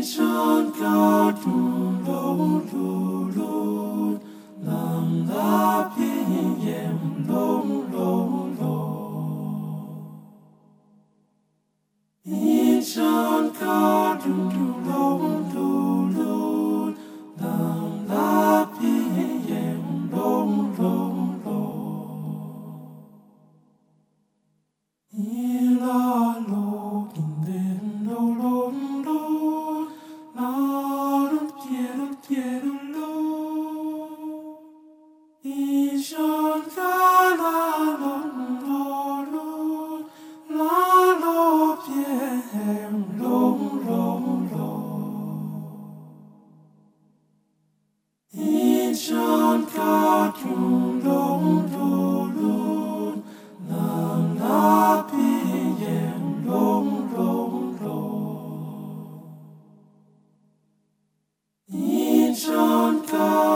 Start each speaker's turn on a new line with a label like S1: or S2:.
S1: John God, Lam La Yem John God, Lam La Yem Ila lo in lo la piero lo John God la lo piero lo John God John God.